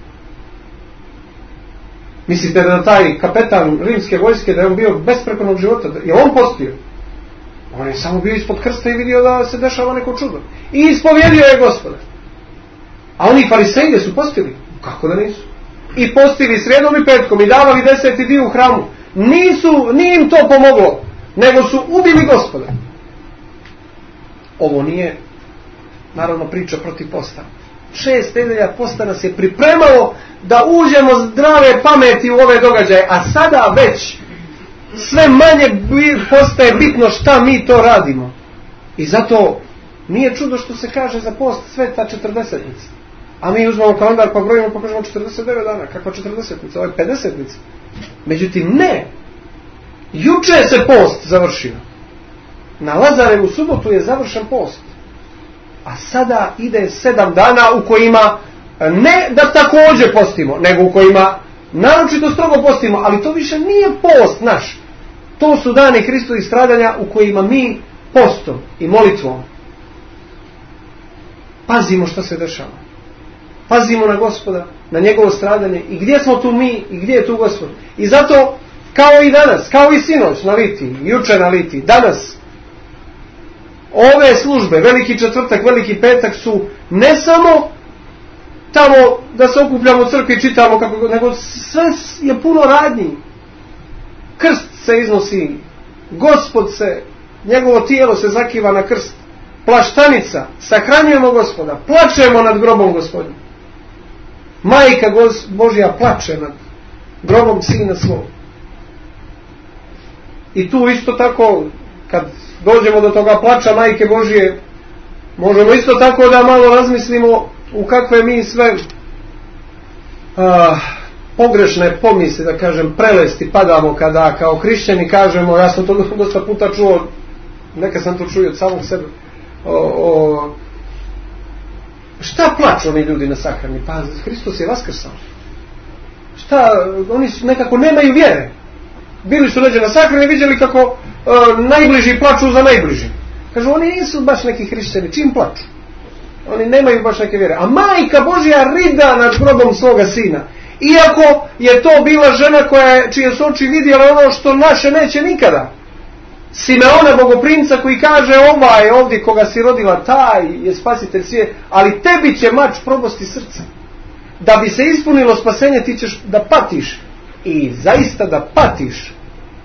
Mislite da taj kapetan rimske vojske, da je on bio besprekornog života? Je on postio? On je samo bio ispod krsta i vidio da se dešava neko čudo. I ispovjedio je Gospoda. A oni fariseji su postili? Kako da nisu? I postili srijedom i petkom i davali deseti dio u hramu. Nisu, nije im to pomoglo, nego su ubili Gospoda. Ovo nije, naravno, priča protiv posta. Šest nedelja posta nas je pripremalo da uđemo zdrave pameti u ove događaje, a sada već sve manje postaje bitno šta mi to radimo. I zato nije čudo što se kaže za post sveta četrdesetnica. A mi uzmemo kalendar pa brojimo pa kažemo četrdeset devet dana. Kakva četrdesetnica? Ovo je pedesetnica. Međutim, ne. Juče se post završio. Na Lazarevu subotu je završen post. A sada ide sedam dana u kojima ne da također postimo, nego u kojima naročito strogo postimo, ali to više nije post naš. To su dani Hristovih stradanja u kojima mi postom i molitvom pazimo što se dešava. Pazimo na Gospoda, na njegovo stradanje i gdje smo tu mi i gdje je tu Gospod. I zato, kao i danas, kao i sinoć na Litiji, juče na Litiji, danas, ove službe, veliki četvrtak, veliki petak su ne samo tamo da se okupljamo u crkvi i čitamo kako, nego sve je puno radnji. Krst se iznosi, Gospod se, njegovo tijelo se zakiva na krst, plaštanica, sahranjujemo Gospoda, plačemo nad grobom Gospodnjim. Majka Božja plače nad grobom sina svog. I tu isto tako, kad dođemo do toga plača Majke Božje, možemo isto tako da malo razmislimo u kakve mi sve a, pogrešne pomisli, da kažem, prelesti padamo kada kao hrišćani kažemo, ja sam to dosta puta čuo, neka sam to čuo od samog sebe, o, o, šta plaču oni ljudi na sahrani? Pa Hristos je vaskrsao. Šta, oni su nekako nemaju vjere. Bili su neđe na sahrani, vidjeli kako e, najbliži plaču za najbliži. Kažu, oni nisu baš neki hrišćani, čim plaču? Oni nemaju baš neke vjere. A Majka Božja rida nad grobom svoga sina. Iako je to bila žena koja, čije su oči vidjela ono što naše neće nikada. Simeona bogoprinca koji kaže, ovaj ovdje koga si rodila, taj je spasitelj svijeta, ali tebi će mač probosti srce. Da bi se ispunilo spasenje, ti ćeš da patiš. I zaista da patiš.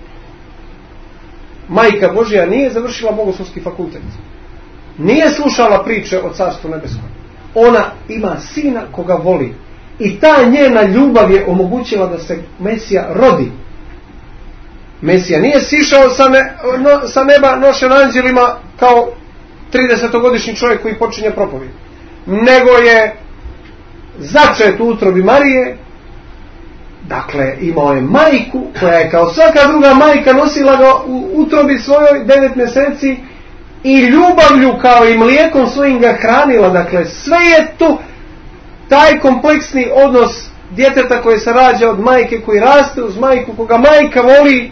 Majka Božja nije završila bogoslovski fakultet. Nije slušala priče o Carstvu nebeskom. Ona ima sina koga voli. I ta njena ljubav je omogućila da se Mesija rodi. Mesija nije sišao sa, ne, no, sa neba nošen anđelima kao tridesetogodišnji čovjek koji počinje propovijed, nego je začet u utrobi Marije. Dakle, imao je majku koja je kao svaka druga majka nosila ga u utrobi svojoj devet mjeseci i ljubavlju kao i mlijekom svojim ga hranila. Dakle, sve je tu taj kompleksni odnos djeteta koje se rađa od majke, koji raste uz majku, koga majka voli,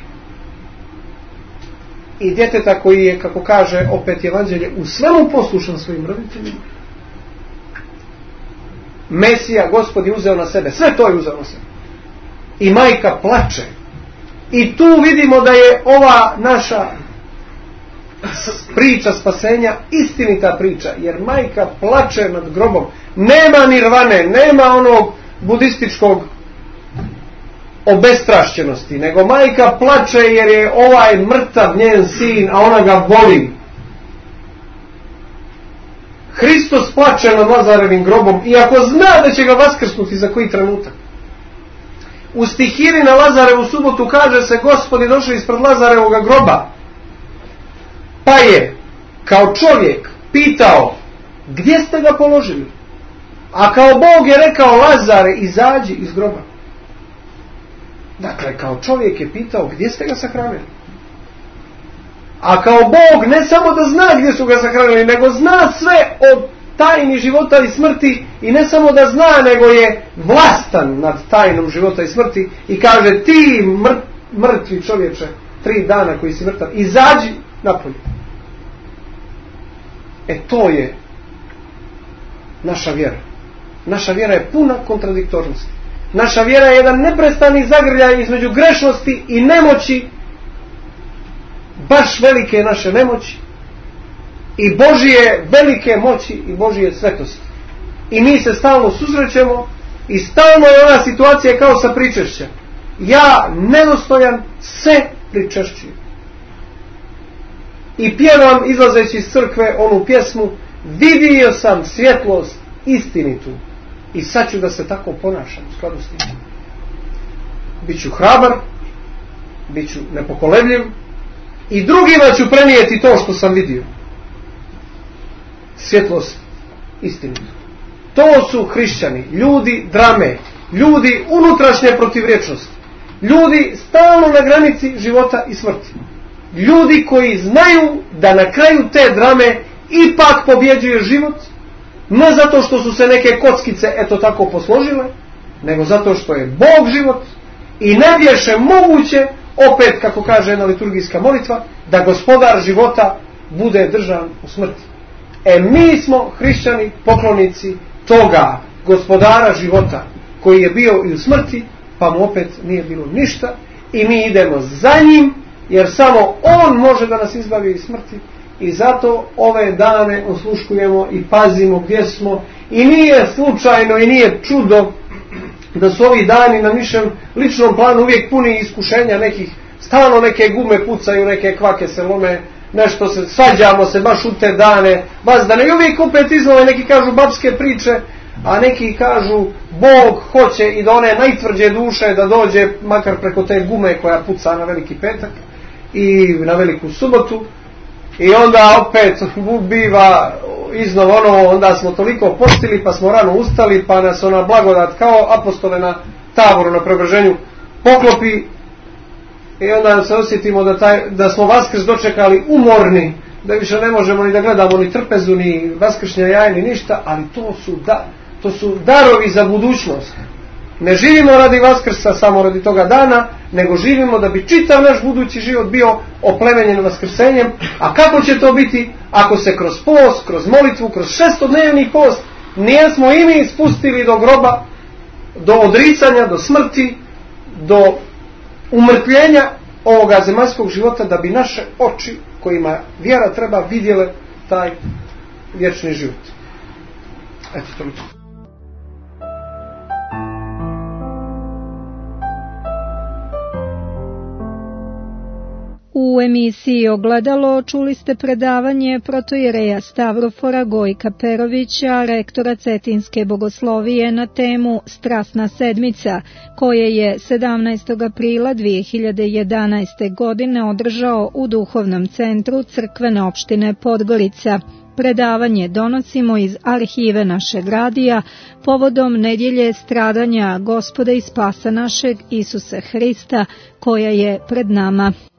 i djeteta koji je, kako kaže opet Evanđelje, u svemu poslušan svojim roditeljima. Mesija, Gospod je uzeo na sebe, sve to je uzeo na sebe. I majka plače. I tu vidimo da je ova naša priča spasenja istinita priča, jer majka plače nad grobom. Nema nirvane, nema onog budističkog obestrašćenosti, nego majka plače jer je ovaj mrtav njen sin, a ona ga voli. Hristos plače nad Lazarevim grobom, iako zna da će ga vaskrsnuti za koji trenutak. U stihiri na Lazarevu subotu kaže se: Gospod je došao ispred Lazarevoga groba, pa je kao čovjek pitao: gdje ste ga položili? A kao Bog je rekao: Lazare, izađi iz groba. Dakle, kao čovjek je pitao: gdje ste ga sahranili? A kao Bog ne samo da zna gdje su ga sahranili, nego zna sve o tajni života i smrti, i ne samo da zna, nego je vlastan nad tajnom života i smrti, i kaže: ti mr- mrtvi čovječe, tri dana koji si mrtav, izađi napolje. E to je naša vjera. Naša vjera je puna kontradiktornosti. Naša vjera je jedan neprestani zagrljaj između grešnosti i nemoći, baš velike naše nemoći, i Božije velike moći i Božije svetosti. I mi se stalno susrećemo i stalno je ona situacija kao sa pričešćem. Ja, nedostojan, se pričešćujem. I pjevam, izlazeći iz crkve, onu pjesmu: vidio sam svjetlost istinitu i sad ću da se tako ponašam u skladu s tim. Biću hrabar, biću nepokolebljiv i drugima ću prenijeti to što sam vidio. Svjetlost istinitu. To su hrišćani, ljudi drame, ljudi unutrašnje protivrječnosti, ljudi stalno na granici života i smrti, ljudi koji znaju da na kraju te drame ipak pobjeđuje život, ne zato što su se neke kockice eto tako posložile, nego zato što je Bog život i ne bješe moguće, opet kako kaže jedna liturgijska molitva, da gospodar života bude držan u smrti. E mi smo hrišćani poklonici toga gospodara života koji je bio i u smrti, pa mu opet nije bilo ništa, i mi idemo za njim, jer samo on može da nas izbavi iz smrti. I zato ove dane osluškujemo i pazimo gdje smo, i nije slučajno i nije čudo da su ovi dani na našem ličnom planu uvijek puni iskušenja nekih, stalno neke gume pucaju, neke kvake se lome, nešto se, svađamo se baš u te dane, bazdane, i uvijek opet iznove neki kažu babske priče, a neki kažu Bog hoće i da one najtvrđe duše da dođe makar preko te gume koja puca na Veliki petak i na Veliku subotu. I onda opet biva iznova ono, onda smo toliko postili pa smo rano ustali, pa nas ona blagodat kao apostole na Taboru na Preobraženju poklopi, i onda se osjetimo da, taj, da smo Vaskrs dočekali umorni, da više ne možemo ni da gledamo ni trpezu, ni vaskršnja jaja, ni ništa, ali to su, da, to su darovi za budućnost. Ne živimo radi Vaskrsa samo radi toga dana, nego živimo da bi čitav naš budući život bio oplemenjen vaskrsenjem. A kako će to biti ako se kroz post, kroz molitvu, kroz šestodnevni post nijesmo i mi spustili do groba, do odricanja, do smrti, do umrtvljenja ovoga zemaljskog života, da bi naše oči kojima vjera treba vidjele taj vječni život. Eto, toliko. U emisiji Ogledalo čuli ste predavanje protoijereja Stavrofora Gojka Perovića, rektora Cetinske bogoslovije, na temu Strasna sedmica, koje je sedamnaestog aprila dvije hiljade jedanaeste. godine održao u Duhovnom centru crkvene opštine Podgorica. Predavanje donosimo iz arhive našeg radija povodom nedjelje stradanja Gospoda i Spasa našeg Isusa Hrista koja je pred nama.